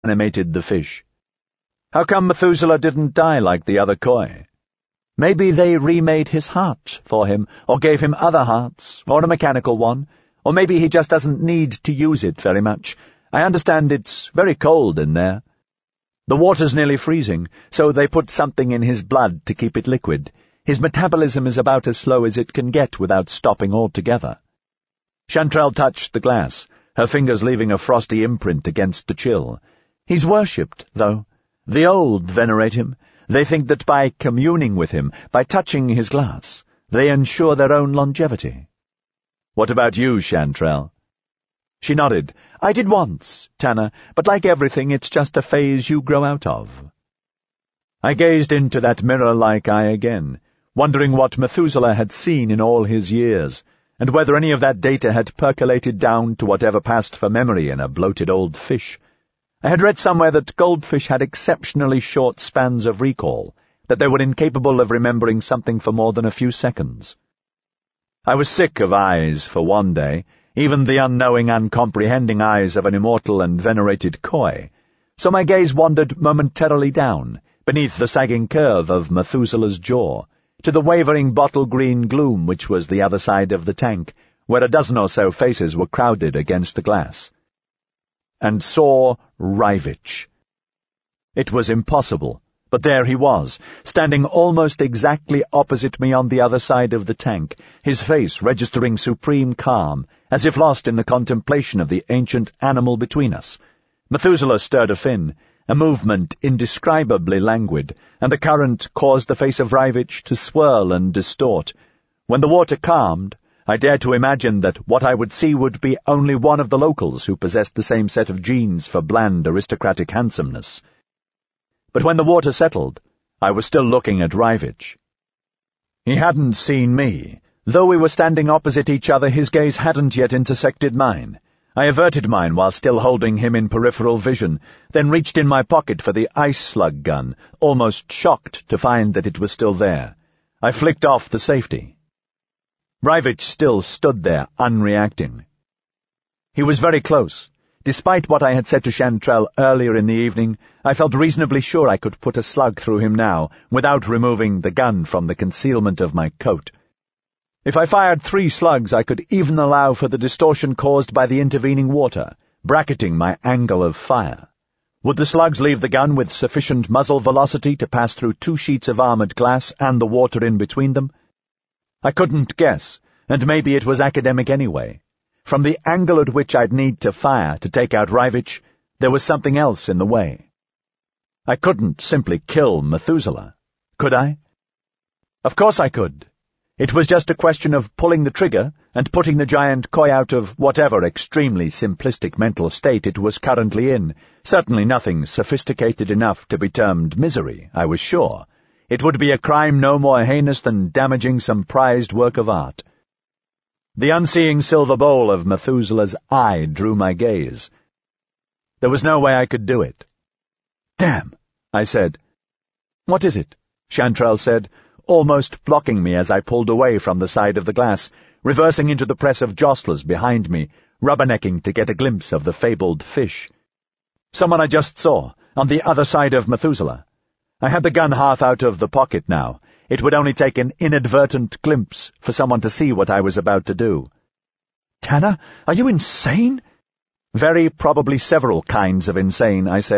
animated the fish. How come Methuselah didn't die like the other koi? Maybe they remade his heart for him, or gave him other hearts, or a mechanical one, or maybe he just doesn't need to use it very much. I understand it's very cold in there. The water's nearly freezing, so they put something in his blood to keep it liquid. His metabolism is about as slow as it can get without stopping altogether. Chanterelle touched the glass, her fingers leaving a frosty imprint against the chill. He's worshipped, though. The old venerate him. They think that by communing with him, by touching his glass, they ensure their own longevity. What about you, Chanterelle? She nodded. I did once, Tanner, but like everything, it's just a phase you grow out of. I gazed into that mirror-like eye again, wondering what Methuselah had seen in all his years, and whether any of that data had percolated down to whatever passed for memory in a bloated old fish. I had read somewhere that goldfish had exceptionally short spans of recall, that they were incapable of remembering something for more than a few seconds. I was sick of eyes for one day, even the unknowing, uncomprehending eyes of an immortal and venerated koi, so my gaze wandered momentarily down, beneath the sagging curve of Methuselah's jaw, to the wavering bottle-green gloom which was the other side of the tank, where a dozen or so faces were crowded against the glass. And saw Rajvich. It was impossible, but there he was, standing almost exactly opposite me on the other side of the tank, his face registering supreme calm, as if lost in the contemplation of the ancient animal between us. Methuselah stirred a fin, a movement indescribably languid, and the current caused the face of Rajvich to swirl and distort. When the water calmed, I dared to imagine that what I would see would be only one of the locals who possessed the same set of genes for bland aristocratic handsomeness. But when the water settled, I was still looking at Rajvich. He hadn't seen me. Though we were standing opposite each other, his gaze hadn't yet intersected mine. I averted mine while still holding him in peripheral vision, then reached in my pocket for the ice slug gun, almost shocked to find that it was still there. I flicked off the safety. Rajvich still stood there, unreacting. He was very close. Despite what I had said to Chanterelle earlier in the evening, I felt reasonably sure I could put a slug through him now, without removing the gun from the concealment of my coat. If I fired 3 slugs, I could even allow for the distortion caused by the intervening water, bracketing my angle of fire. Would the slugs leave the gun with sufficient muzzle velocity to pass through 2 sheets of armored glass and the water in between them? I couldn't guess, and maybe it was academic anyway. From the angle at which I'd need to fire to take out Rajvich, there was something else in the way. I couldn't simply kill Methuselah, could I? Of course I could. It was just a question of pulling the trigger and putting the giant koi out of whatever extremely simplistic mental state it was currently in, certainly nothing sophisticated enough to be termed misery, I was sure. It would be a crime no more heinous than damaging some prized work of art. The unseeing silver bowl of Methuselah's eye drew my gaze. There was no way I could do it. "Damn," I said. "What is it?" Chanterelle said, almost blocking me as I pulled away from the side of the glass, reversing into the press of jostlers behind me, rubbernecking to get a glimpse of the fabled fish. Someone I just saw, on the other side of Methuselah. I had the gun half out of the pocket now. It would only take an inadvertent glimpse for someone to see what I was about to do. "Tanner, are you insane?" "Very probably several kinds of insane," I said.